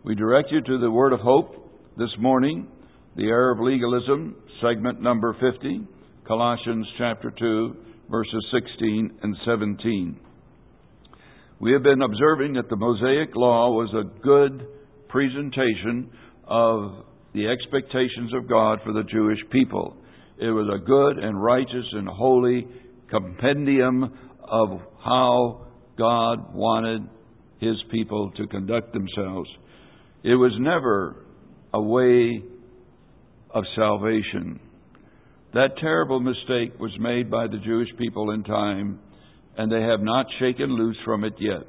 We direct you to the Word of Hope this morning, the Error of Legalism, segment number 50, Colossians chapter 2, verses 16 and 17. We have been observing that the Mosaic Law was a good presentation of the expectations of God for the Jewish people. It was a good and righteous and holy compendium of how God wanted His people to conduct themselves. It was never a way of salvation. That terrible mistake was made by the Jewish people in time, and they have not shaken loose from it yet.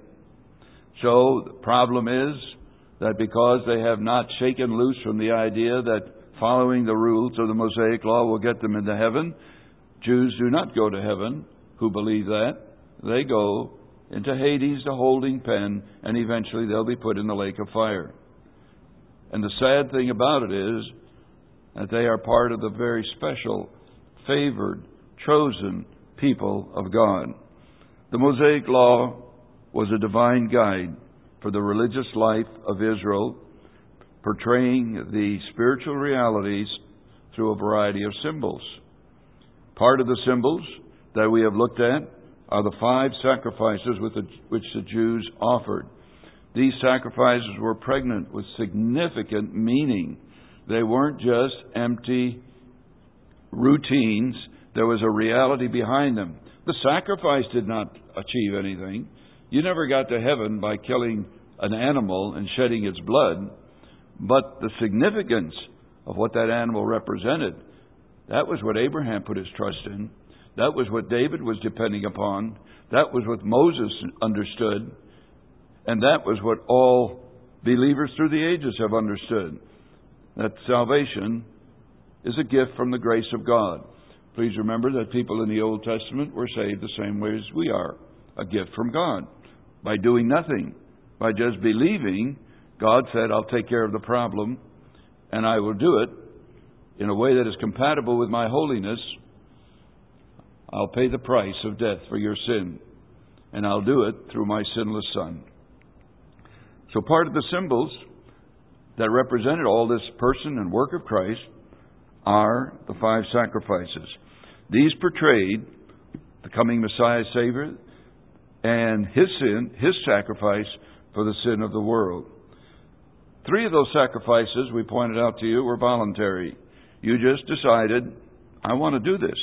So the problem is that because they have not shaken loose from the idea that following the rules of the Mosaic Law will get them into heaven, Jews do not go to heaven who believe that. They go into Hades, the holding pen, and eventually they'll be put in the lake of fire. And the sad thing about it is that they are part of the very special, favored, chosen people of God. The Mosaic Law was a divine guide for the religious life of Israel, portraying the spiritual realities through a variety of symbols. Part of the symbols that we have looked at are the 5 sacrifices which the Jews offered. These sacrifices were pregnant with significant meaning. They weren't just empty routines. There was a reality behind them. The sacrifice did not achieve anything. You never got to heaven by killing an animal and shedding its blood. But the significance of what that animal represented, that was what Abraham put his trust in. That was what David was depending upon. That was what Moses understood. And that was what all believers through the ages have understood. That salvation is a gift from the grace of God. Please remember that people in the Old Testament were saved the same way as we are. A gift from God. By doing nothing. By just believing, God said, I'll take care of the problem, and I will do it in a way that is compatible with my holiness. I'll pay the price of death for your sin, and I'll do it through my sinless Son. So part of the symbols that represented all this person and work of Christ are the 5 sacrifices. These portrayed the coming Messiah Savior and His sin, His sacrifice for the sin of the world. 3 of those sacrifices, we pointed out to you, were voluntary. You just decided, I want to do this.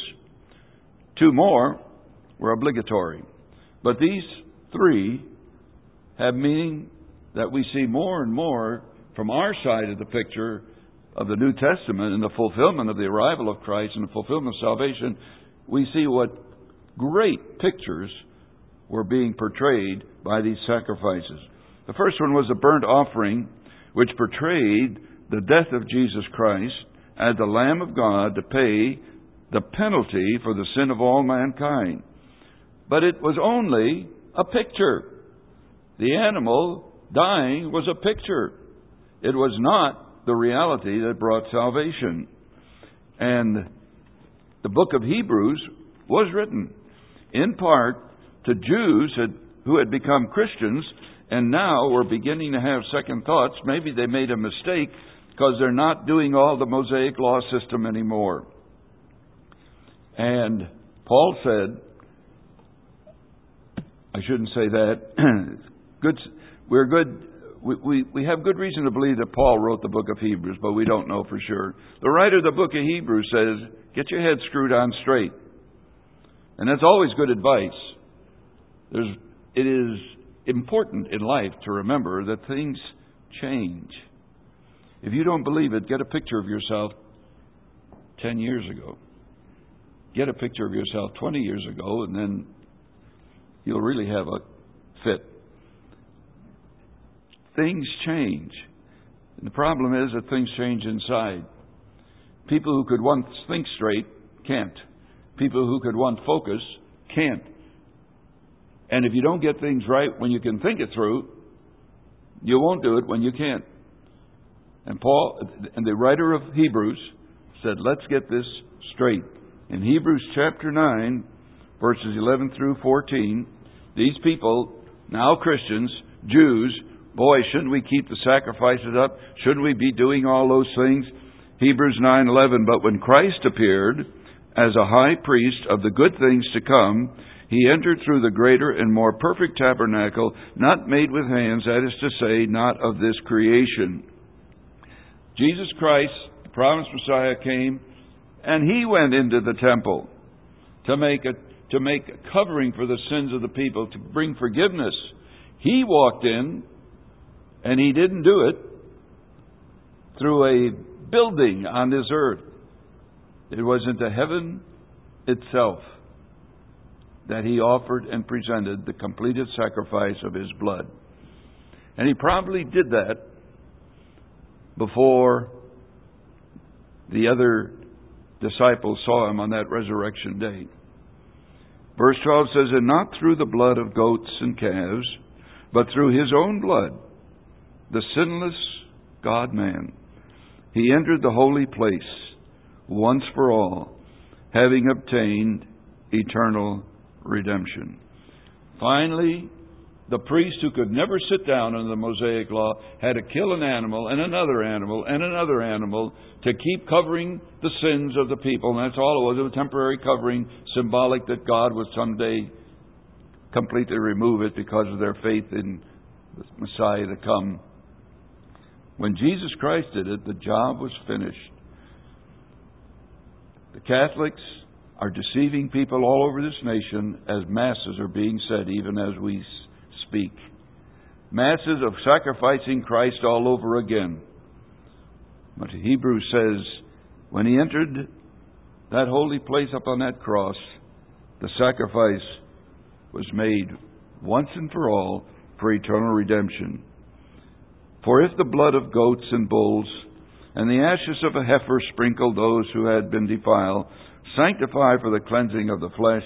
2 more were obligatory. But these 3 have meaning that we see more and more from our side of the picture of the New Testament and the fulfillment of the arrival of Christ and the fulfillment of salvation. We see what great pictures were being portrayed by these sacrifices. The first one was a burnt offering, which portrayed the death of Jesus Christ as the Lamb of God to pay the penalty for the sin of all mankind. But it was only a picture. The animal dying was a picture. It was not the reality that brought salvation. And the book of Hebrews was written in part to Jews who had become Christians and now were beginning to have second thoughts. Maybe they made a mistake because they're not doing all the Mosaic law system anymore. And Paul said, I shouldn't say that. We have good reason to believe that Paul wrote the book of Hebrews, but we don't know for sure. The writer of the book of Hebrews says, get your head screwed on straight. And that's always good advice. It is important in life to remember that things change. If you don't believe it, get a picture of yourself 10 years ago. Get a picture of yourself 20 years ago, and then you'll really have a fit. Things change. And the problem is that things change inside. People who could once think straight can't. People who could once focus can't. And if you don't get things right when you can think it through, you won't do it when you can't. And Paul, and the writer of Hebrews, said, let's get this straight. In Hebrews chapter 9, verses 11 through 14, these people, now Christians, Jews, Boy, shouldn't we keep the sacrifices up? Shouldn't we be doing all those things? Hebrews 9:11, but when Christ appeared as a high priest of the good things to come, He entered through the greater and more perfect tabernacle, not made with hands, that is to say, not of this creation. Jesus Christ, the promised Messiah, came, and He went into the temple to make a covering for the sins of the people, to bring forgiveness. He walked in, and He didn't do it through a building on this earth. It was into heaven itself that He offered and presented the completed sacrifice of His blood. And He probably did that before the other disciples saw Him on that resurrection day. Verse 12 says, and not through the blood of goats and calves, but through His own blood, the sinless God-man, He entered the holy place once for all, having obtained eternal redemption. Finally, the priest, who could never sit down under the Mosaic law, had to kill an animal and another animal and another animal to keep covering the sins of the people. And that's all it was. It was a temporary covering, symbolic that God would someday completely remove it because of their faith in the Messiah to come. When Jesus Christ did it, the job was finished. The Catholics are deceiving people all over this nation as masses are being said, even as we speak. Masses of sacrificing Christ all over again. But Hebrews says, when He entered that holy place up on that cross, the sacrifice was made once and for all for eternal redemption. For if the blood of goats and bulls and the ashes of a heifer sprinkled those who had been defiled, sanctify for the cleansing of the flesh,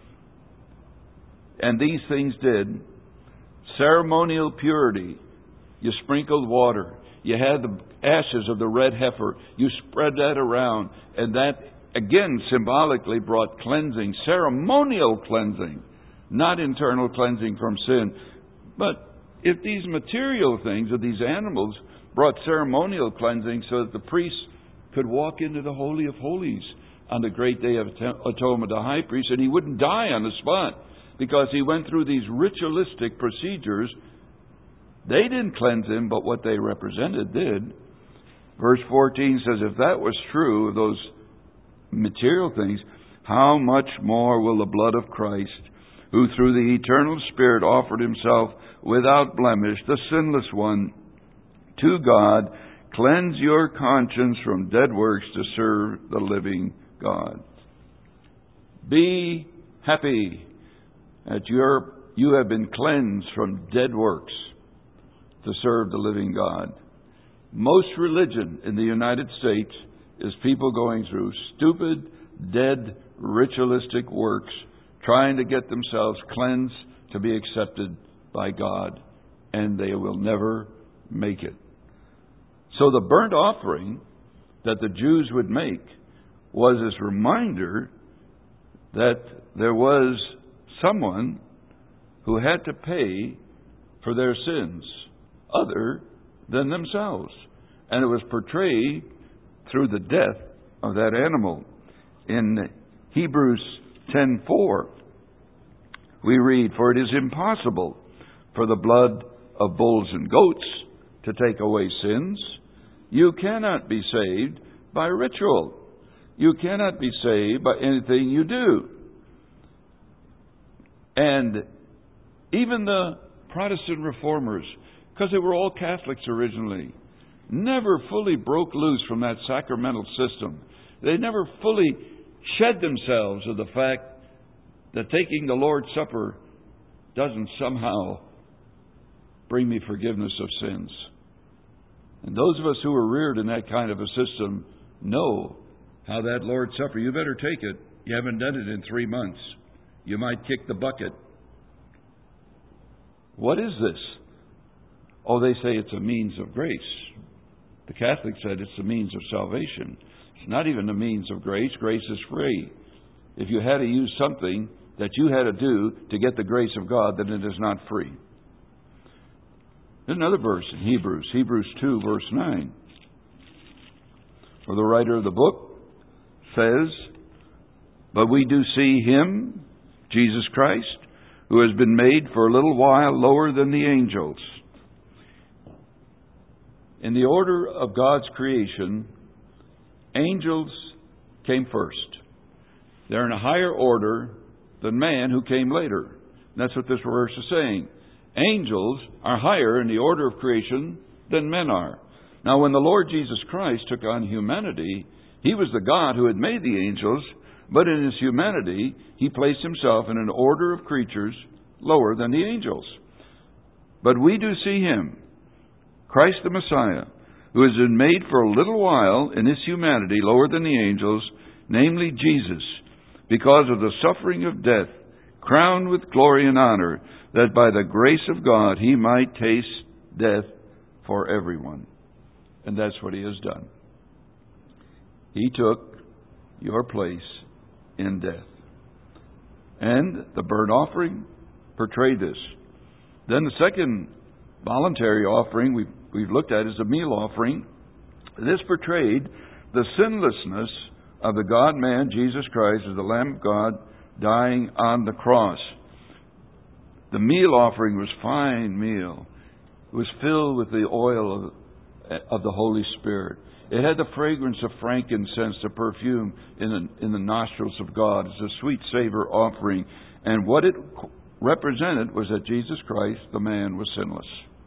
and these things did, ceremonial purity, you sprinkled water, you had the ashes of the red heifer, you spread that around, and that again symbolically brought cleansing, ceremonial cleansing, not internal cleansing from sin. But if these material things of these animals brought ceremonial cleansing so that the priest could walk into the Holy of Holies on the great day of atonement, the high priest, and he wouldn't die on the spot because he went through these ritualistic procedures, they didn't cleanse him, but what they represented did. Verse 14 says, if that was true of those material things, how much more will the blood of Christ, who through the eternal Spirit offered Himself without blemish, the sinless one, to God, cleanse your conscience from dead works to serve the living God. Be happy that you have been cleansed from dead works to serve the living God. Most religion in the United States is people going through stupid, dead, ritualistic works, trying to get themselves cleansed to be accepted by God, and they will never make it. So the burnt offering that the Jews would make was this reminder that there was someone who had to pay for their sins other than themselves. And it was portrayed through the death of that animal. In Hebrews 10:4, we read, for it is impossible for the blood of bulls and goats to take away sins. You cannot be saved by ritual. You cannot be saved by anything you do. And even the Protestant reformers, because they were all Catholics originally, never fully broke loose from that sacramental system. They never fully shed themselves of the fact that taking the Lord's Supper doesn't somehow bring me forgiveness of sins. And those of us who were reared in that kind of a system know how that Lord's Supper, you better take it. You haven't done it in 3 months. You might kick the bucket. What is this? Oh, they say it's a means of grace. The Catholic said it's a means of salvation. It's not even a means of grace. Grace is free. If you had to use something that you had to do to get the grace of God, then it is not free. There's another verse in Hebrews 2, verse 9. For the writer of the book says, "But we do see Him, Jesus Christ, who has been made for a little while lower than the angels." In the order of God's creation, angels came first. They're in a higher order than man, who came later. That's what this verse is saying. Angels are higher in the order of creation than men are. Now, when the Lord Jesus Christ took on humanity, He was the God who had made the angels, but in His humanity, He placed Himself in an order of creatures lower than the angels. But we do see Him, Christ the Messiah, who has been made for a little while in His humanity lower than the angels, namely Jesus, because of the suffering of death, crowned with glory and honor, that by the grace of God He might taste death for everyone. And that's what He has done. He took your place in death. And the burnt offering portrayed this. Then the second voluntary offering we've looked at is a meal offering. This portrayed the sinlessness of the God-man, Jesus Christ, as the Lamb of God, dying on the cross. The meal offering was fine meal. It was filled with the oil of the Holy Spirit. It had the fragrance of frankincense, the perfume in the nostrils of God. It's a sweet savor offering. And what it represented was that Jesus Christ, the man, was sinless.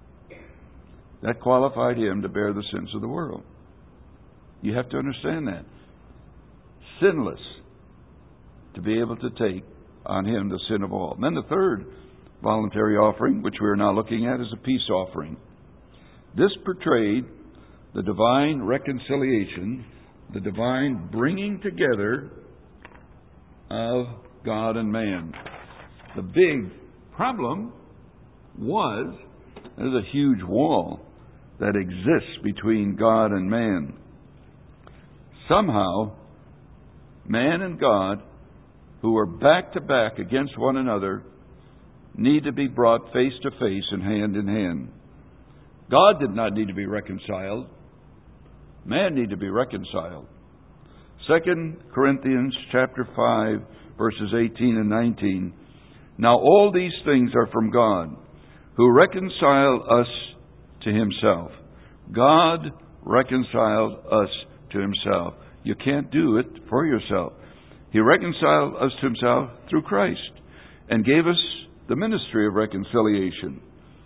That qualified Him to bear the sins of the world. You have to understand that. Sinless, to be able to take on Him the sin of all. And then the third voluntary offering, which we are now looking at, is a peace offering. This portrayed the divine reconciliation, the divine bringing together of God and man. The big problem was there's a huge wall that exists between God and man. Somehow, man and God, who are back to back against one another, need to be brought face to face and hand in hand. God did not need to be reconciled. Man needed to be reconciled. 2 Corinthians chapter 5, verses 18 and 19. Now all these things are from God, who reconciled us to Himself. God reconciled us to Himself. You can't do it for yourself. He reconciled us to Himself through Christ and gave us the ministry of reconciliation.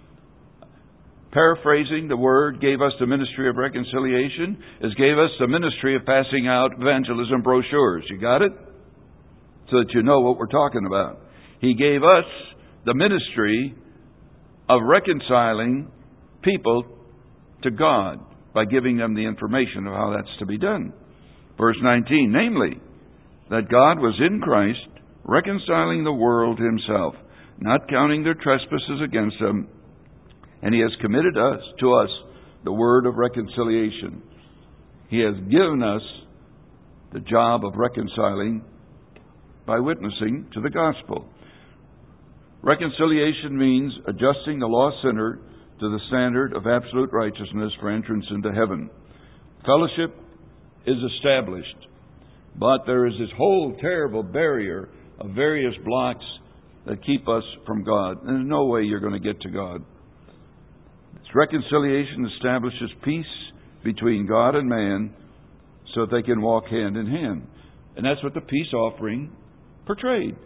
Paraphrasing the word, gave us the ministry of reconciliation, is gave us the ministry of passing out evangelism brochures. You got it? So that you know what we're talking about. He gave us the ministry of reconciling people to God by giving them the information of how that's to be done. Verse 19, namely, that God was in Christ, reconciling the world to Himself, not counting their trespasses against them, and He has committed to us the word of reconciliation. He has given us the job of reconciling by witnessing to the gospel. Reconciliation means adjusting the lost sinner to the standard of absolute righteousness for entrance into heaven. Fellowship is established, but there is this whole terrible barrier of various blocks that keep us from God. There's no way you're going to get to God. This reconciliation establishes peace between God and man so that they can walk hand in hand. And that's what the peace offering portrayed.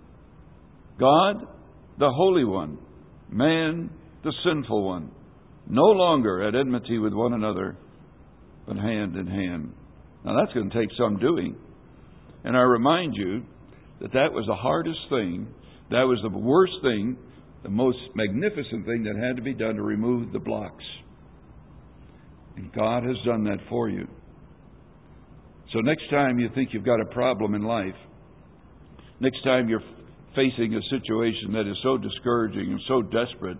God, the Holy One, man, the sinful one, no longer at enmity with one another, but hand in hand. Now that's going to take some doing. And I remind you that that was the hardest thing, that was the worst thing, the most magnificent thing that had to be done to remove the blocks. And God has done that for you. So next time you think you've got a problem in life, next time you're facing a situation that is so discouraging and so desperate,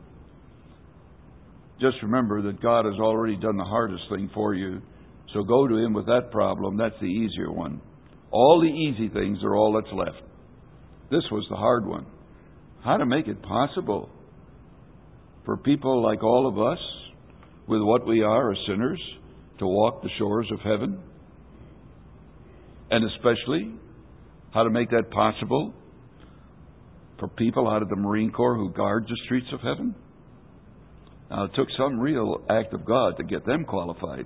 just remember that God has already done the hardest thing for you. So go to Him with that problem. That's the easier one. All the easy things are all that's left. This was the hard one. How to make it possible for people like all of us, with what we are as sinners, to walk the shores of heaven? And especially, how to make that possible for people out of the Marine Corps who guard the streets of heaven? Now, it took some real act of God to get them qualified.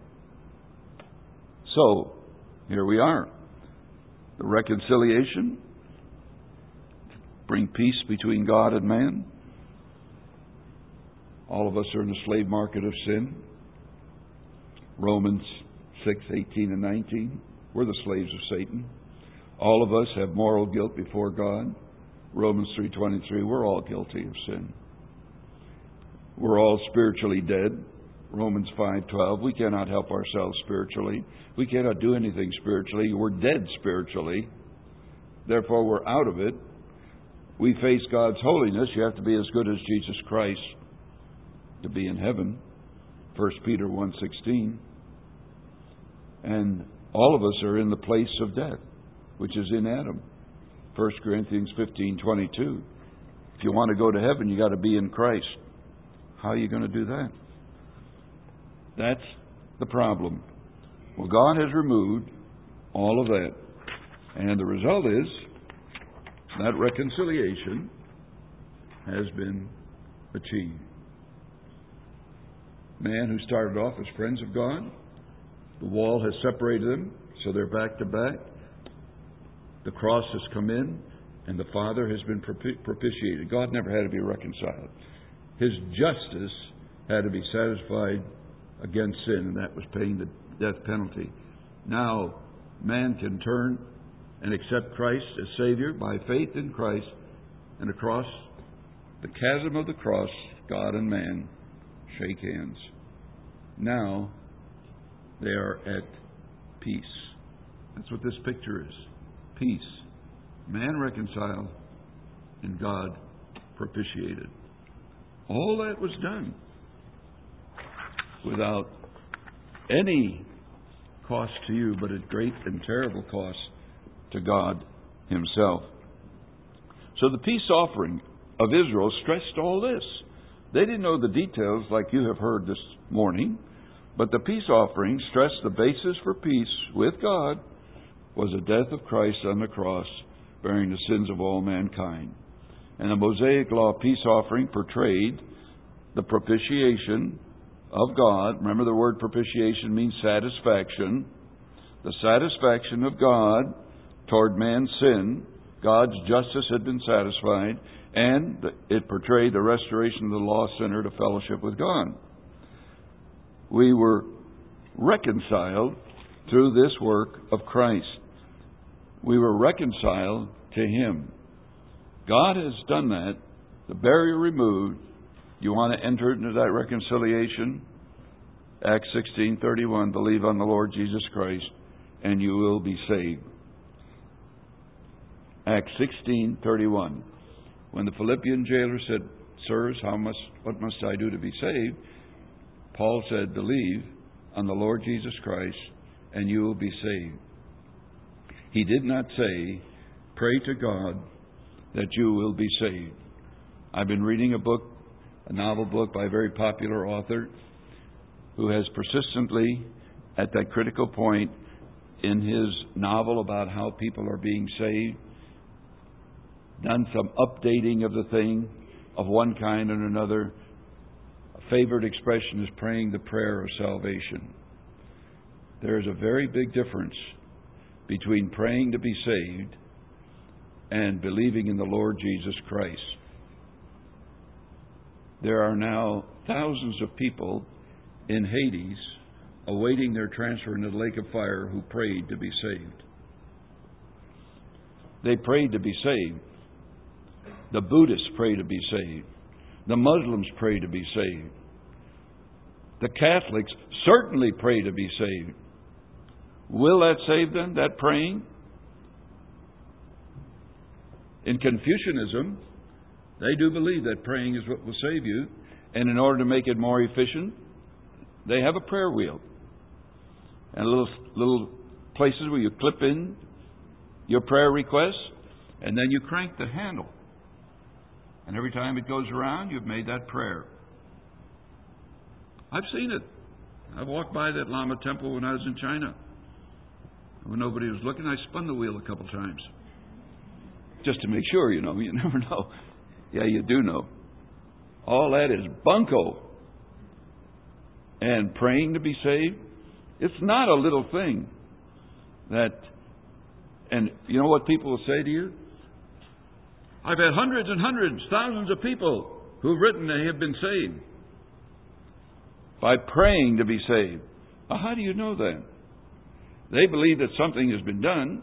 So, here we are. The reconciliation, bring peace between God and man. All of us are in the slave market of sin. Romans 6:18 and 19. We're the slaves of Satan. All of us have moral guilt before God. Romans 3:23. We're all guilty of sin. We're all spiritually dead. Romans 5:12. We cannot help ourselves spiritually. We cannot do anything spiritually. We're dead spiritually. Therefore, we're out of it. We face God's holiness. You have to be as good as Jesus Christ to be in heaven. 1 Peter 1:16. And all of us are in the place of death, which is in Adam. 1 Corinthians 15:22. If you want to go to heaven, you got to be in Christ. How are you going to do that? That's the problem. Well, God has removed all of that. And the result is that reconciliation has been achieved. Man who started off as friends of God, the wall has separated them, so they're back to back. The cross has come in, and the Father has been propitiated. God never had to be reconciled. His justice had to be satisfied against sin, and that was paying the death penalty. Now, man can turn and accept Christ as Savior by faith in Christ, and across the chasm of the cross, God and man shake hands. Now, they are at peace. That's what this picture is. Peace. Man reconciled and God propitiated. All that was done without any cost to you, but at great and terrible cost to God Himself. So the peace offering of Israel stressed all this. They didn't know the details like you have heard this morning, but the peace offering stressed the basis for peace with God was the death of Christ on the cross, bearing the sins of all mankind. And the Mosaic Law peace offering portrayed the propitiation of God. Remember, the word propitiation means satisfaction. The satisfaction of God toward man's sin. God's justice had been satisfied, and it portrayed the restoration of the lost sinner to fellowship with God. We were reconciled through this work of Christ. We were reconciled to Him. God has done that. The barrier removed. You want to enter into that reconciliation? Acts 16:31. Believe on the Lord Jesus Christ, and you will be saved. Acts 16:31. When the Philippian jailer said, "Sirs, what must I do to be saved?" Paul said, "Believe on the Lord Jesus Christ, and you will be saved." He did not say, "Pray to God that you will be saved." I've been reading a novel book by a very popular author who has persistently, at that critical point in his novel about how people are being saved, done some updating of the thing of one kind and another. A favorite expression is praying the prayer of salvation. There is a very big difference between praying to be saved and believing in the Lord Jesus Christ. There are now thousands of people in Hades awaiting their transfer into the lake of fire who prayed to be saved. They prayed to be saved. The Buddhists pray to be saved. The Muslims pray to be saved. The Catholics certainly pray to be saved. Will that save them, that praying? In Confucianism, they do believe that praying is what will save you. And in order to make it more efficient, they have a prayer wheel. And little places where you clip in your prayer request, and then you crank the handle. And every time it goes around, you've made that prayer. I've seen it. I walked by that Lama temple when I was in China. When nobody was looking, I spun the wheel a couple times. Just to make sure, you never know. Yeah, you do know. All that is bunko. And praying to be saved, it's not a little thing. And you know what people will say to you? I've had hundreds and hundreds, thousands of people who've written they have been saved by praying to be saved. Well, how do you know that? They believe that something has been done.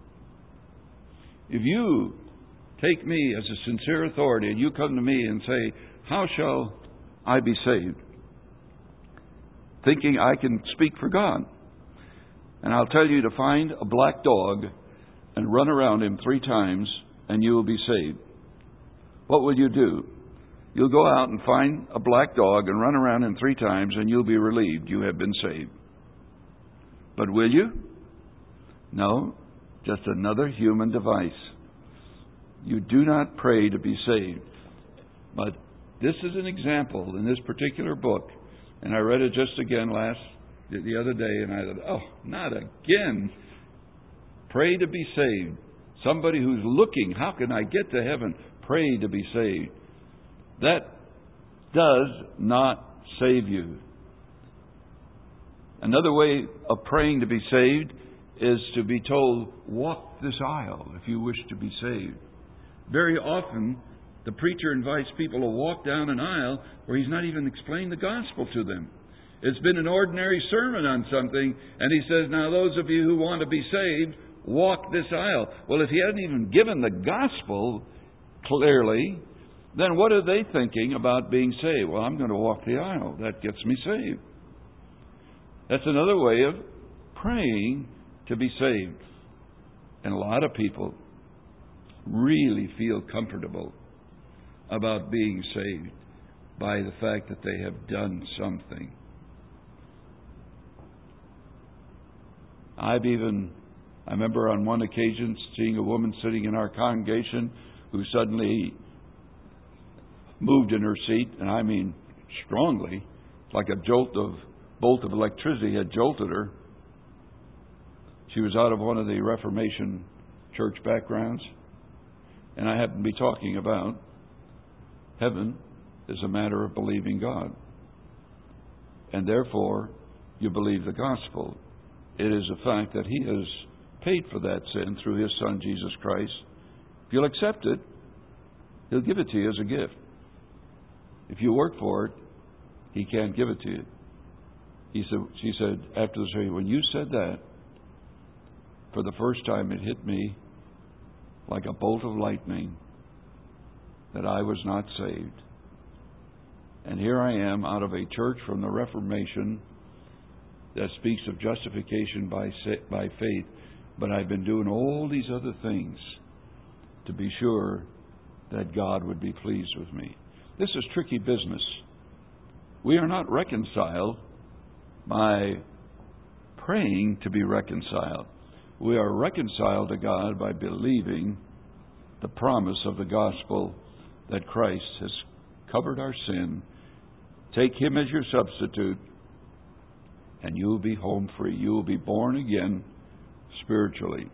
If you take me as a sincere authority and you come to me and say, how shall I be saved? Thinking I can speak for God. And I'll tell you to find a black dog and run around him 3 times and you will be saved. What will you do? You'll go out and find a black dog and run around him 3 times and you'll be relieved you have been saved. But will you? No, just another human device. You do not pray to be saved. But this is an example in this particular book. And I read it just again the other day, and I thought, oh, not again. Pray to be saved. Somebody who's looking, how can I get to heaven? Pray to be saved. That does not save you. Another way of praying to be saved is to be told, walk this aisle if you wish to be saved. Very often, the preacher invites people to walk down an aisle where he's not even explained the gospel to them. It's been an ordinary sermon on something, and he says, now those of you who want to be saved, walk this aisle. Well, if he hadn't even given the gospel clearly, then what are they thinking about being saved? Well, I'm going to walk the aisle. That gets me saved. That's another way of praying to be saved. And a lot of people really feel comfortable about being saved by the fact that they have done something. I remember on one occasion seeing a woman sitting in our congregation who suddenly moved in her seat, and I mean strongly, like a bolt of electricity had jolted her. She was out of one of the Reformation church backgrounds, and I happened to be talking about heaven is a matter of believing God. And therefore, you believe the gospel. It is a fact that He has paid for that sin through His Son, Jesus Christ. If you'll accept it, He'll give it to you as a gift. If you work for it, He can't give it to you. She said, after the service, when you said that, for the first time it hit me like a bolt of lightning that I was not saved. And here I am out of a church from the Reformation that speaks of justification by faith, but I've been doing all these other things to be sure that God would be pleased with me. This is tricky business. We are not reconciled by praying to be reconciled. We are reconciled to God by believing the promise of the gospel that Christ has covered our sin. Take Him as your substitute, and you will be home free. You will be born again spiritually.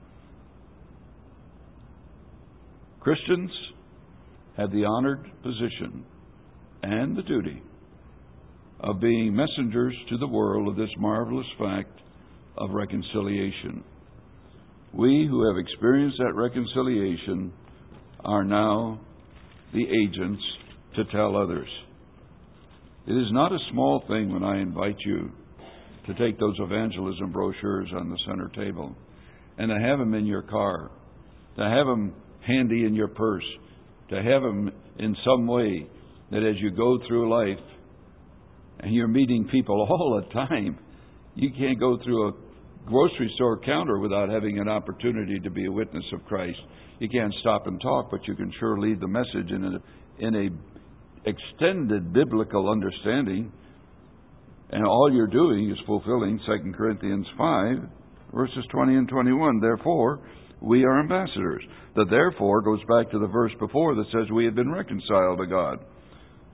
Christians have the honored position and the duty of being messengers to the world of this marvelous fact of reconciliation. We who have experienced that reconciliation are now the agents to tell others. It is not a small thing when I invite you to take those evangelism brochures on the center table and to have them in your car, to have them handy in your purse, to have them in some way that as you go through life and you're meeting people all the time, you can't go through a grocery store counter without having an opportunity to be a witness of Christ. You can't stop and talk, but you can sure leave the message in a extended biblical understanding. And all you're doing is fulfilling 2 Corinthians 5, verses 20 and 21. Therefore, we are ambassadors. The therefore goes back to the verse before that says we have been reconciled to God.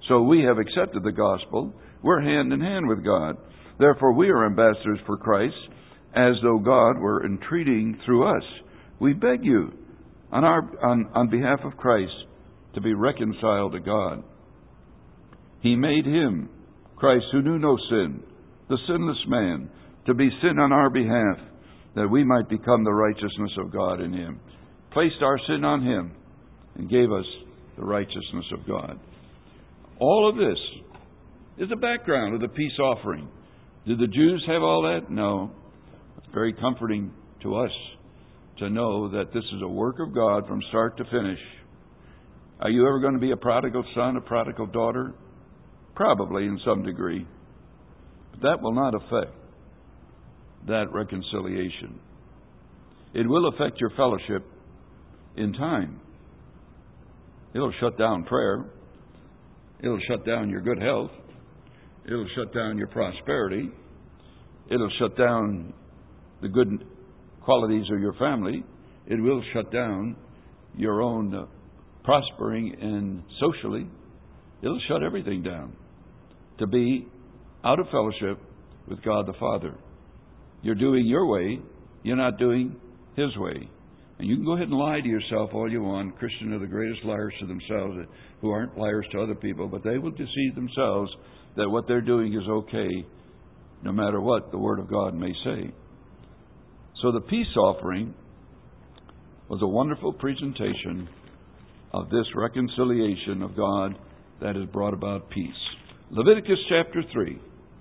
So we have accepted the gospel. We're hand in hand with God. Therefore, we are ambassadors for Christ, as though God were entreating through us. We beg you, on behalf of Christ, to be reconciled to God. He made him, Christ, who knew no sin, the sinless man, to be sin on our behalf, that we might become the righteousness of God in him. Placed our sin on him and gave us the righteousness of God. All of this is the background of the peace offering. Did the Jews have all that? No. It's very comforting to us to know that this is a work of God from start to finish. Are you ever going to be a prodigal son, a prodigal daughter? Probably in some degree. But that will not affect that reconciliation. It will affect your fellowship in time. It'll shut down prayer. It'll shut down your good health. It'll shut down your prosperity. It'll shut down the good qualities of your family. It will shut down your own prospering and socially. It'll shut everything down to be out of fellowship with God the Father. You're doing your way. You're not doing His way. And you can go ahead and lie to yourself all you want. Christians are the greatest liars to themselves, who aren't liars to other people, but they will deceive themselves that what they're doing is okay, no matter what the Word of God may say. So the peace offering was a wonderful presentation of this reconciliation of God that has brought about peace. Leviticus chapter 3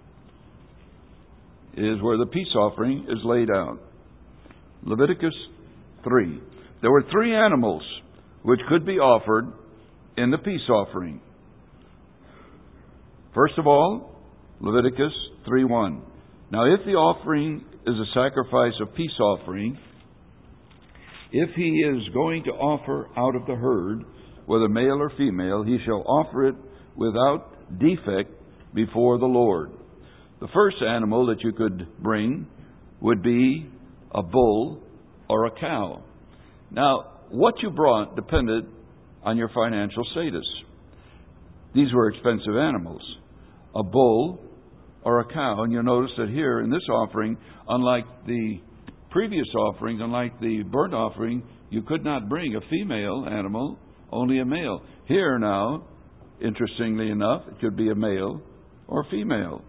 is where the peace offering is laid out. Leviticus 3. There were 3 animals which could be offered in the peace offering. First of all, Leviticus 3:1. Now, if the offering is a sacrifice of peace offering, if he is going to offer out of the herd, whether male or female, he shall offer it without defect before the Lord. The first animal that you could bring would be a bull or a cow. Now, what you brought depended on your financial status. These were expensive animals. A bull or a cow. And you'll notice that here in this offering, unlike the previous offerings, unlike the burnt offering, you could not bring a female animal, only a male. Here now, interestingly enough, it could be a male or female.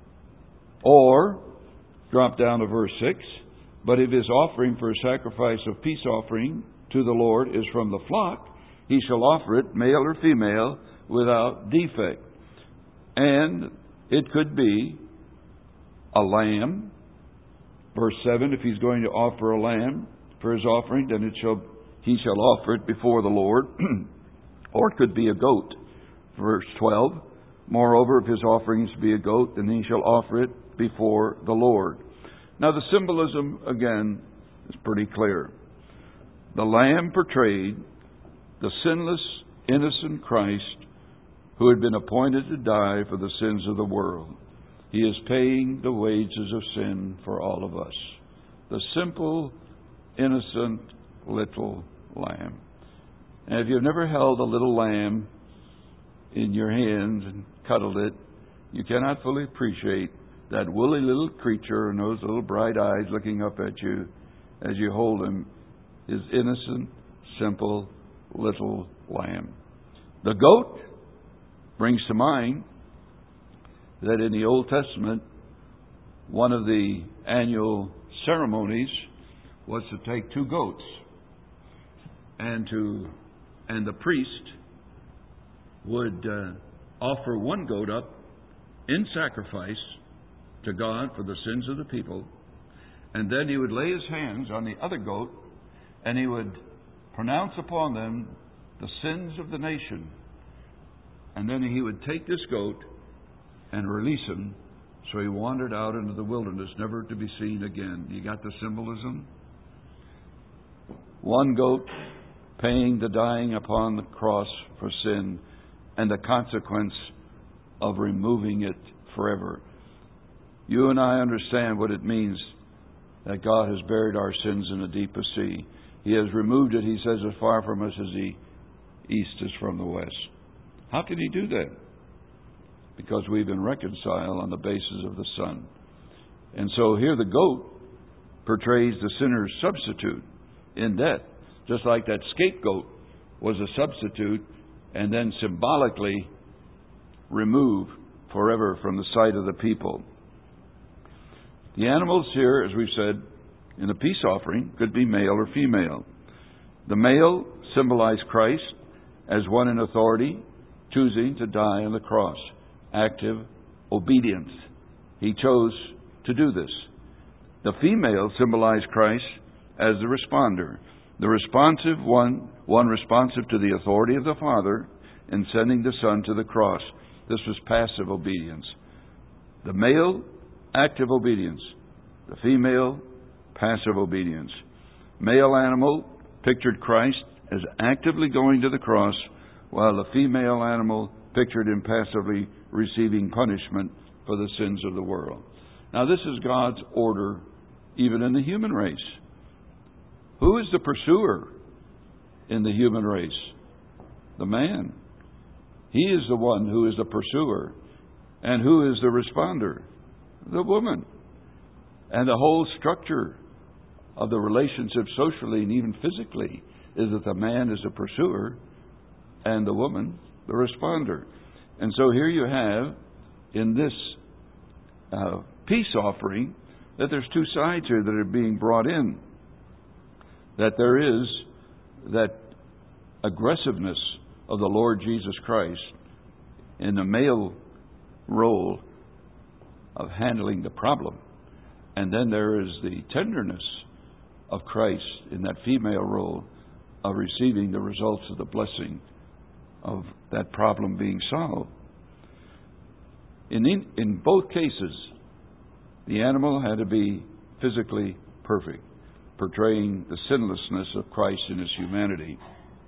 Or, drop down to verse 6, but if his offering for a sacrifice of peace offering to the Lord is from the flock, he shall offer it, male or female, without defect. And it could be a lamb. Verse 7, if he's going to offer a lamb for his offering, then he shall offer it before the Lord. Or it could be a goat. Verse 12, moreover, if his offering is to be a goat, then he shall offer it before the Lord. Now the symbolism, again, is pretty clear. The lamb portrayed the sinless, innocent Christ who had been appointed to die for the sins of the world. He is paying the wages of sin for all of us. The simple, innocent little lamb. And if you've never held a little lamb in your hands and cuddled it, you cannot fully appreciate that woolly little creature and those little bright eyes looking up at you as you hold him, his innocent, simple little lamb. The goat brings to mind that in the Old Testament, one of the annual ceremonies was to take 2 goats and the priest would offer one goat up in sacrifice to God for the sins of the people, and then he would lay his hands on the other goat and he would pronounce upon them the sins of the nation. And then he would take this goat and release him, so he wandered out into the wilderness, never to be seen again. You got the symbolism? One goat paying the dying upon the cross for sin and the consequence of removing it forever. You and I understand what it means that God has buried our sins in the deepest sea. He has removed it, he says, as far from us as the east is from the west. How can he do that? because we've been reconciled on the basis of the Son. And so here the goat portrays the sinner's substitute in death, just like that scapegoat was a substitute and then symbolically removed forever from the sight of the people. The animals here, as we've said, in a peace offering could be male or female. The male symbolized Christ as one in authority, choosing to die on the cross. Active obedience. He chose to do this. The female symbolized Christ as the responder, the responsive one responsive to the authority of the Father in sending the Son to the cross. This was passive obedience. The male, active obedience. The female, passive obedience. Male animal pictured Christ as actively going to the cross, while the female animal pictured him passively receiving punishment for the sins of the world. Now, this is God's order even in the human race. Who is the pursuer in the human race? The man. He is the one who is the pursuer. And who is the responder? The woman. And the whole structure of the relationship socially and even physically is that the man is the pursuer and the woman the responder. And so here you have in this peace offering that there's two sides here that are being brought in. That there is that aggressiveness of the Lord Jesus Christ in the male role of handling the problem. And then there is the tenderness of Christ in that female role of receiving the results of the blessing of that problem being solved. In both cases, the animal had to be physically perfect, portraying the sinlessness of Christ in his humanity.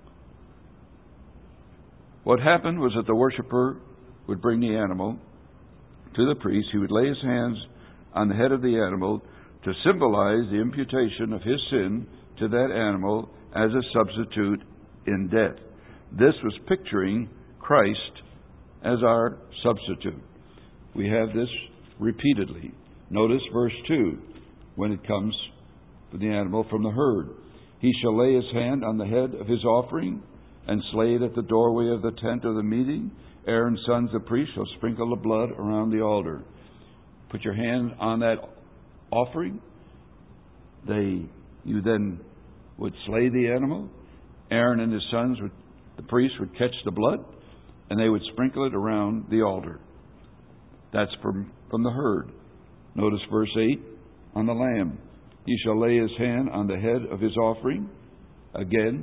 What happened was that the worshiper would bring the animal to the priest. He would lay his hands on the head of the animal to symbolize the imputation of his sin to that animal as a substitute in death. This was picturing Christ as our substitute. We have this repeatedly. Notice verse 2, when it comes for the animal from the herd. He shall lay his hand on the head of his offering and slay it at the doorway of the tent of the meeting. Aaron's sons, the priest, shall sprinkle the blood around the altar. Put your hand on that offering. You then would slay the animal. Aaron and his sons, the priest, would catch the blood, and they would sprinkle it around the altar. That's from the herd. Notice verse 8, on the lamb. He shall lay his hand on the head of his offering, again,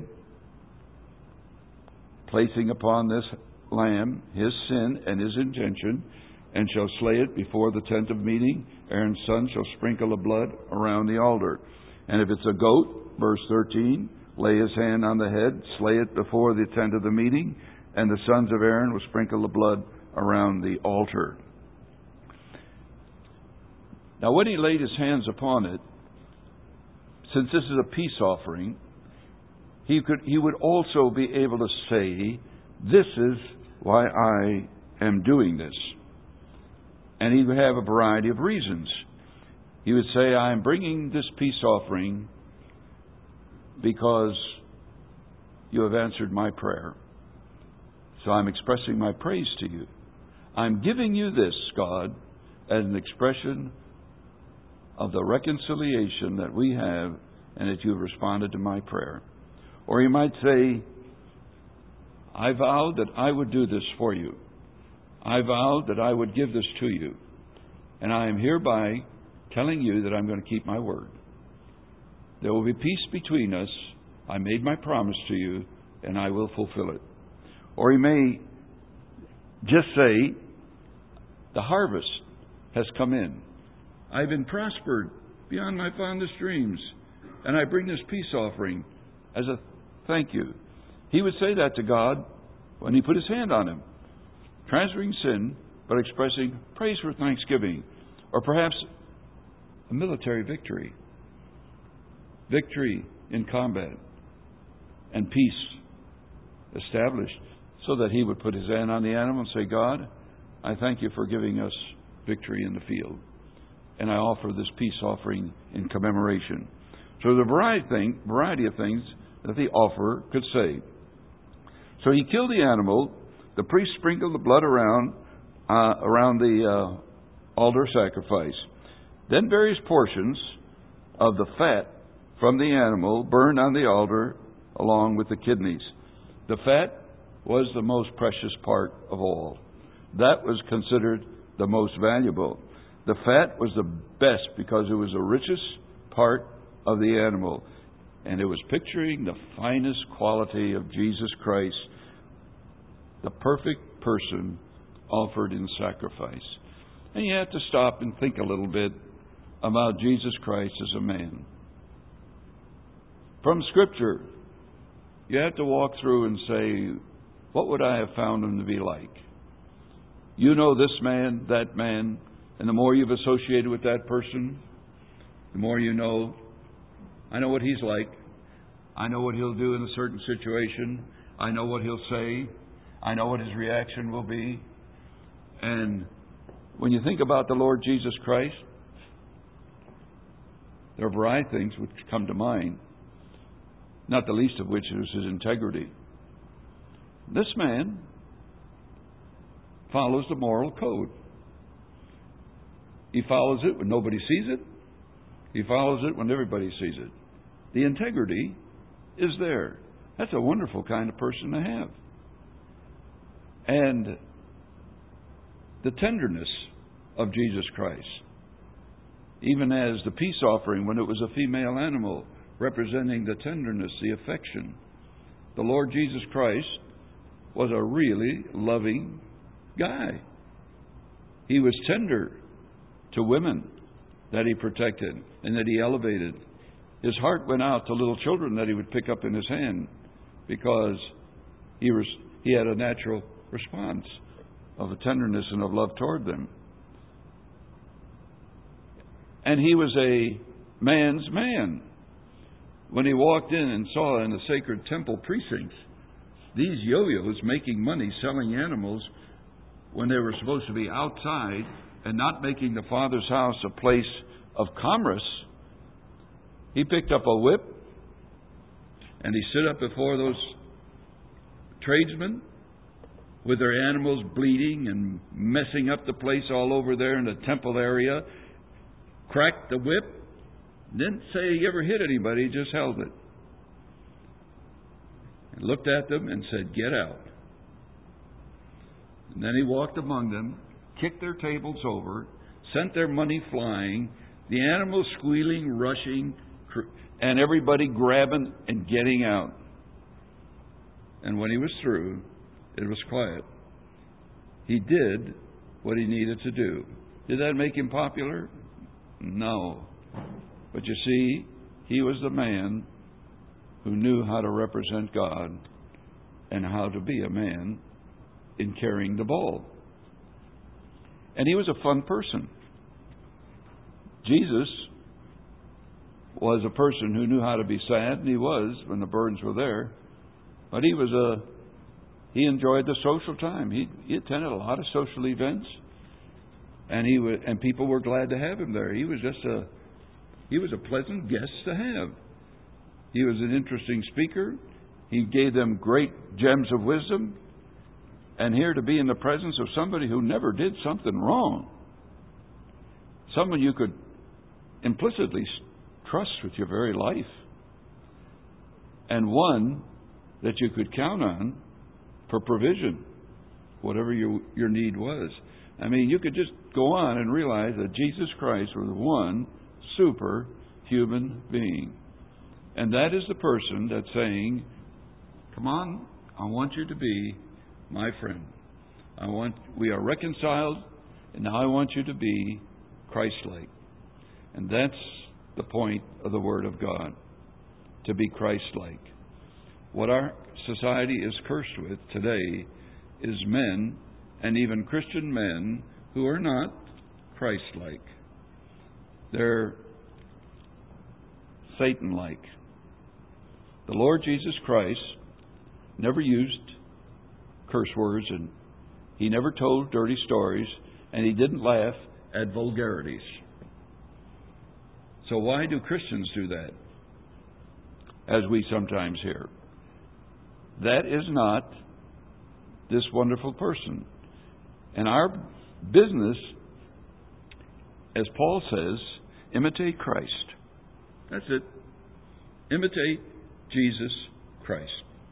placing upon this lamb his sin and his intention, and shall slay it before the tent of meeting. Aaron's son shall sprinkle the blood around the altar. And if it's a goat, verse 13, lay his hand on the head, slay it before the tent of the meeting, and the sons of Aaron will sprinkle the blood around the altar. Now, when he laid his hands upon it, since this is a peace offering, he would also be able to say, this is why I am doing this. And he would have a variety of reasons. He would say, I am bringing this peace offering because you have answered my prayer. So I'm expressing my praise to you. I'm giving you this, God, as an expression of the reconciliation that we have and that you have responded to my prayer. Or he might say, I vowed that I would do this for you. I vowed that I would give this to you. And I am hereby telling you that I'm going to keep my word. There will be peace between us. I made my promise to you, and I will fulfill it. Or he may just say, the harvest has come in. I've been prospered beyond my fondest dreams, and I bring this peace offering as a thank you. He would say that to God when he put his hand on him, transferring sin, but expressing praise for thanksgiving, or perhaps a military victory. Victory in combat and peace established, so that he would put his hand on the animal and say, God, I thank you for giving us victory in the field. And I offer this peace offering in commemoration. So the variety of things that the offerer could say. So he killed the animal. The priest sprinkled the blood around the altar sacrifice. Then various portions of the fat from the animal burned on the altar along with the kidneys. The fat was the most precious part of all. That was considered the most valuable. The fat was the best because it was the richest part of the animal. And it was picturing the finest quality of Jesus Christ, the perfect person offered in sacrifice. And you have to stop and think a little bit about Jesus Christ as a man. From Scripture, you have to walk through and say, what would I have found him to be like? You know this man, that man, and the more you've associated with that person, the more you know, I know what he's like. I know what he'll do in a certain situation. I know what he'll say. I know what his reaction will be. And when you think about the Lord Jesus Christ, there are a variety of things which come to mind, not the least of which is his integrity. This man follows the moral code. He follows it when nobody sees it. He follows it when everybody sees it. The integrity is there. That's a wonderful kind of person to have. And the tenderness of Jesus Christ, even as the peace offering when it was a female animal, representing the tenderness, the affection. The Lord Jesus Christ was a really loving guy. He was tender to women that he protected and that he elevated. His heart went out to little children that he would pick up in his hand because he had a natural response of a tenderness and of love toward them. And he was a man's man. When he walked in and saw in the sacred temple precincts these yo-yos making money selling animals when they were supposed to be outside and not making the Father's house a place of commerce, he picked up a whip and he stood up before those tradesmen with their animals bleeding and messing up the place all over there in the temple area, cracked the whip, didn't say he ever hit anybody, just held it. And looked at them and said, "Get out." And then he walked among them, kicked their tables over, sent their money flying, the animals squealing, rushing, and everybody grabbing and getting out. And when he was through, it was quiet. He did what he needed to do. Did that make him popular? No. But you see, he was the man who knew how to represent God and how to be a man in carrying the ball. And he was a fun person. Jesus was a person who knew how to be sad, and he was when the burdens were there. But he enjoyed the social time. He attended a lot of social events, and people were glad to have him there. He was a pleasant guest to have. He was an interesting speaker. He gave them great gems of wisdom. And here to be in the presence of somebody who never did something wrong, someone you could implicitly trust with your very life, and one that you could count on for provision, whatever your need was. I mean, you could just go on and realize that Jesus Christ was one superhuman being. And that is the person that's saying, "Come on, I want you to be my friend. We are reconciled, and now I want you to be Christ-like." And that's the point of the Word of God, to be Christ-like. What our society is cursed with today is men, and even Christian men, who are not Christ-like. They're Satan-like. The Lord Jesus Christ never used curse words and He never told dirty stories, and he didn't laugh at vulgarities. So why do Christians do that? As we sometimes hear. That is not this wonderful person. And our business, as Paul says, imitate Christ. That's it. Imitate Jesus Christ.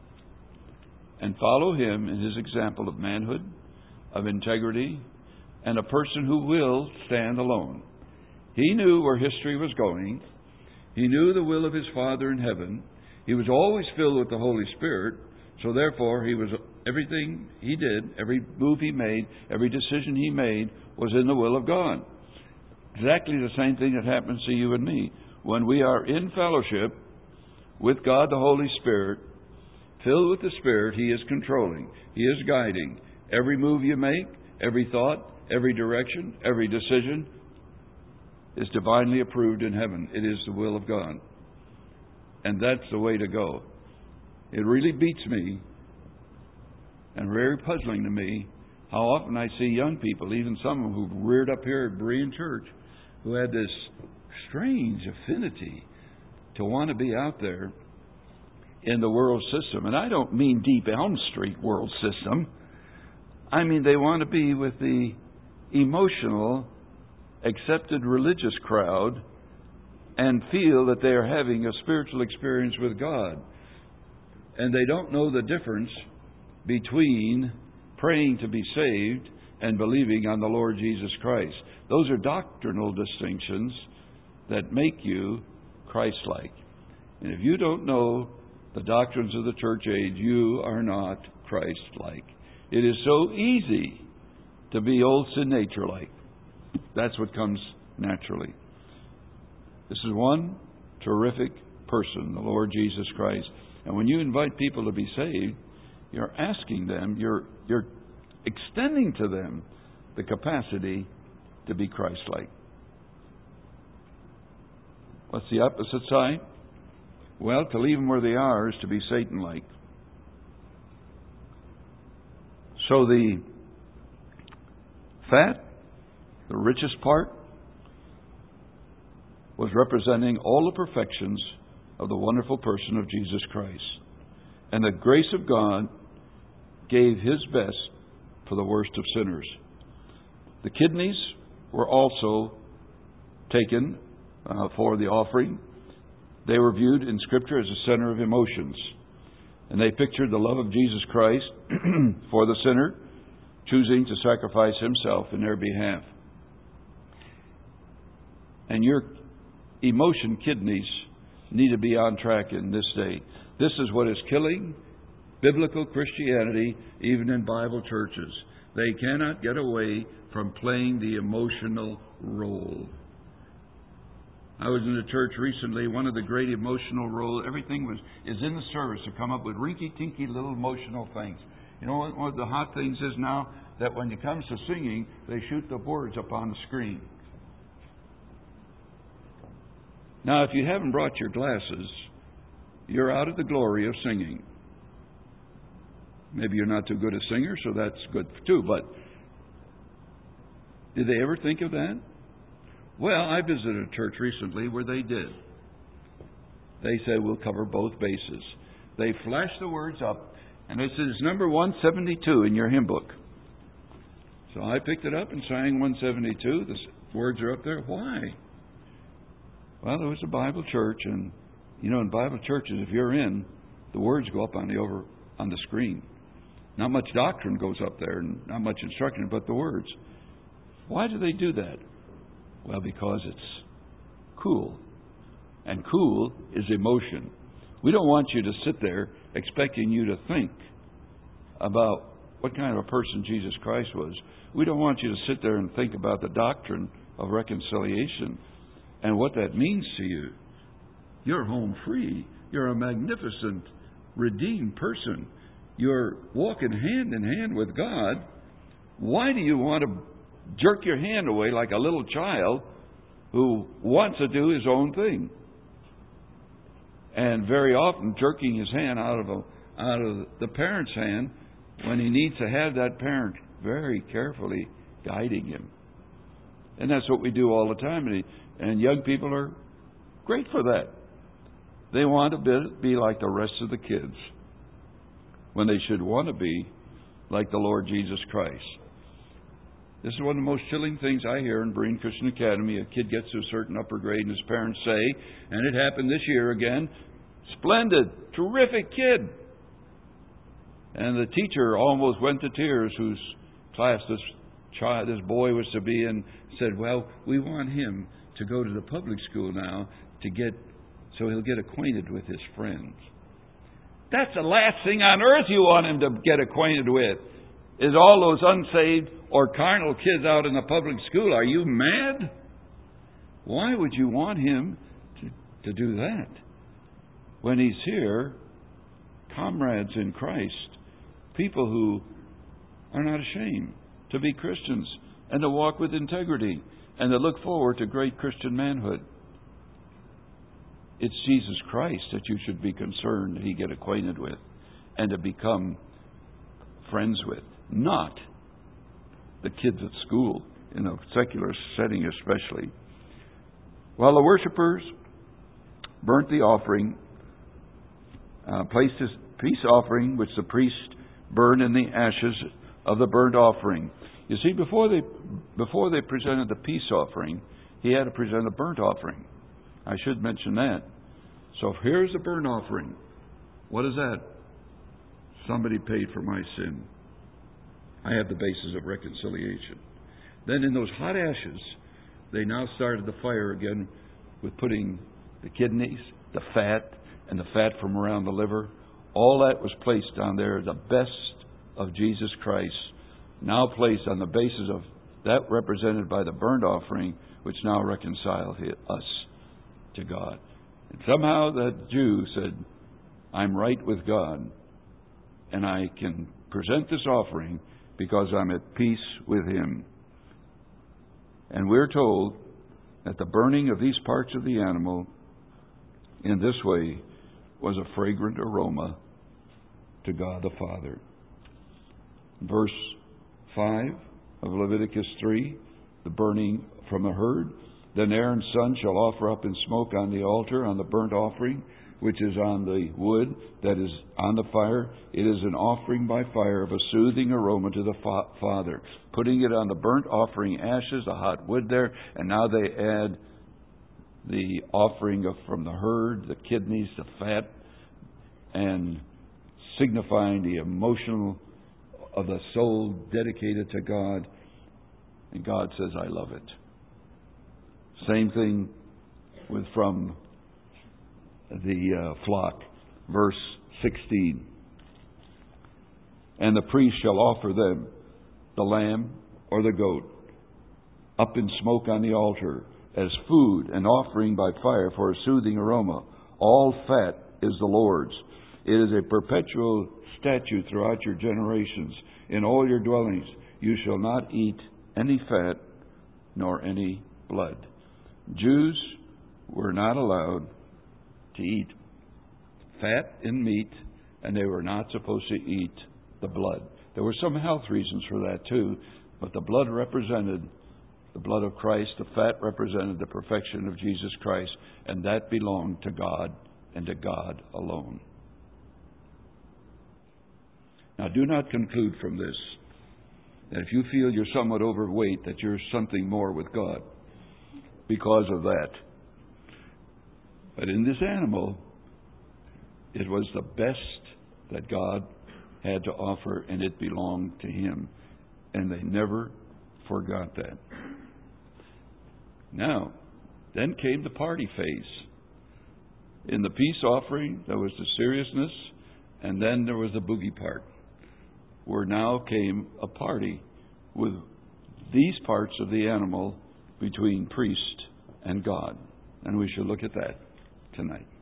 And follow Him in His example of manhood, of integrity, and a person who will stand alone. He knew where history was going. He knew the will of His Father in heaven. He was always filled with the Holy Spirit. So therefore, everything He did, every move He made, every decision He made was in the will of God. Exactly the same thing that happens to you and me. When we are in fellowship with God the Holy Spirit, filled with the Spirit, He is controlling. He is guiding. Every move you make, every thought, every direction, every decision is divinely approved in heaven. It is the will of God. And that's the way to go. It really beats me and very puzzling to me how often I see young people, even some of them who've reared up here at Berean Church, who had this strange affinity to want to be out there in the world system. And I don't mean Deep Elm Street world system. I mean they want to be with the emotional, accepted religious crowd and feel that they are having a spiritual experience with God. And they don't know the difference between praying to be saved and believing on the Lord Jesus Christ. Those are doctrinal distinctions that make you Christ-like. And if you don't know the doctrines of the church age, you are not Christ-like. It is so easy to be old sin nature-like. That's what comes naturally. This is one terrific person, the Lord Jesus Christ. And when you invite people to be saved, you're asking them, you're extending to them the capacity to be Christ-like. What's the opposite side? Well, to leave them where they are is to be Satan-like. So the fat, the richest part, was representing all the perfections of the wonderful person of Jesus Christ. And the grace of God gave His best for the worst of sinners. The kidneys were also taken for the offering. They were viewed in Scripture as a center of emotions. And they pictured the love of Jesus Christ for the sinner, choosing to sacrifice Himself in their behalf. And your emotion kidneys need to be on track in this day. This is what is killing biblical Christianity, even in Bible churches. They cannot get away from playing the emotional role. I was in a church recently, one of the great emotional roles, everything is in the service to come up with rinky-tinky little emotional things. You know what one of the hot things is now? That when it comes to singing, they shoot the words up on the screen. Now, if you haven't brought your glasses, you're out of the glory of singing. Maybe you're not too good a singer, so that's good too, but did they ever think of that? Well, I visited a church recently where they did. They said, we'll cover both bases. They flashed the words up, and they said, it's number 172 in your hymn book. So I picked it up and sang 172. The words are up there. Why? Well, there was a Bible church, and you know, in Bible churches, if you're in, the words go up on the screen. Not much doctrine goes up there, and not much instruction, but the words. Why do they do that? Well, because it's cool. And cool is emotion. We don't want you to sit there expecting you to think about what kind of a person Jesus Christ was. We don't want you to sit there and think about the doctrine of reconciliation and what that means to you. You're home free. You're a magnificent, redeemed person. You're walking hand in hand with God. Why do you want to jerk your hand away like a little child who wants to do his own thing? And very often jerking his hand out of the parent's hand when he needs to have that parent very carefully guiding him. And that's what we do all the time. And young people are great for that. They want to be like the rest of the kids when they should want to be like the Lord Jesus Christ. This is one of the most chilling things I hear in Berean Christian Academy. A kid gets to a certain upper grade and his parents say, and it happened this year again, "Splendid, terrific kid." And the teacher almost went to tears, whose class this boy was to be in, said, "Well, we want him to go to the public school now so he'll get acquainted with his friends." That's the last thing on earth you want him to get acquainted with, is all those unsaved or carnal kids out in the public school. Are you mad? Why would you want him to do that when he's here, comrades in Christ, people who are not ashamed to be Christians and to walk with integrity and to look forward to great Christian manhood? It's Jesus Christ that you should be concerned that he get acquainted with and to become friends with, not the kids at school, in a secular setting especially. While the worshippers burnt the offering, placed his peace offering, which the priest burned in the ashes of the burnt offering. You see, before they presented the peace offering, he had to present a burnt offering. I should mention that. So here's the burnt offering. What is that? Somebody paid for my sin. I have the basis of reconciliation. Then in those hot ashes, they now started the fire again with putting the kidneys, the fat, and the fat from around the liver. All that was placed on there, the best of Jesus Christ, now placed on the basis of that represented by the burnt offering, which now reconciled us to God. And somehow that Jew said, "I'm right with God, and I can present this offering because I'm at peace with Him." And we're told that the burning of these parts of the animal in this way was a fragrant aroma to God the Father. Verse 5 of Leviticus 3, the burning from the herd. "Then Aaron's son shall offer up in smoke on the altar on the burnt offering, which is on the wood that is on the fire. It is an offering by fire of a soothing aroma to the Father." Putting it on the burnt offering ashes, the hot wood there, and now they add the offering from the herd, the kidneys, the fat, and signifying the emotional of the soul dedicated to God. And God says, "I love it." Same thing from the flock. Verse 16. "And the priest shall offer them, the lamb or the goat, up in smoke on the altar, as food and offering by fire for a soothing aroma. All fat is the Lord's. It is a perpetual statute throughout your generations. In all your dwellings you shall not eat any fat nor any blood." Jews were not allowed to eat fat in meat, and they were not supposed to eat the blood. There were some health reasons for that too, but the blood represented the blood of Christ. The fat represented the perfection of Jesus Christ, and that belonged to God and to God alone. Now, do not conclude from this that if you feel you're somewhat overweight, that you're something more with God because of that. But in this animal, it was the best that God had to offer, and it belonged to Him. And they never forgot that. Now, then came the party phase. In the peace offering, there was the seriousness, and then there was the boogie part, where now came a party with these parts of the animal between priest and God. And we shall look at that tonight.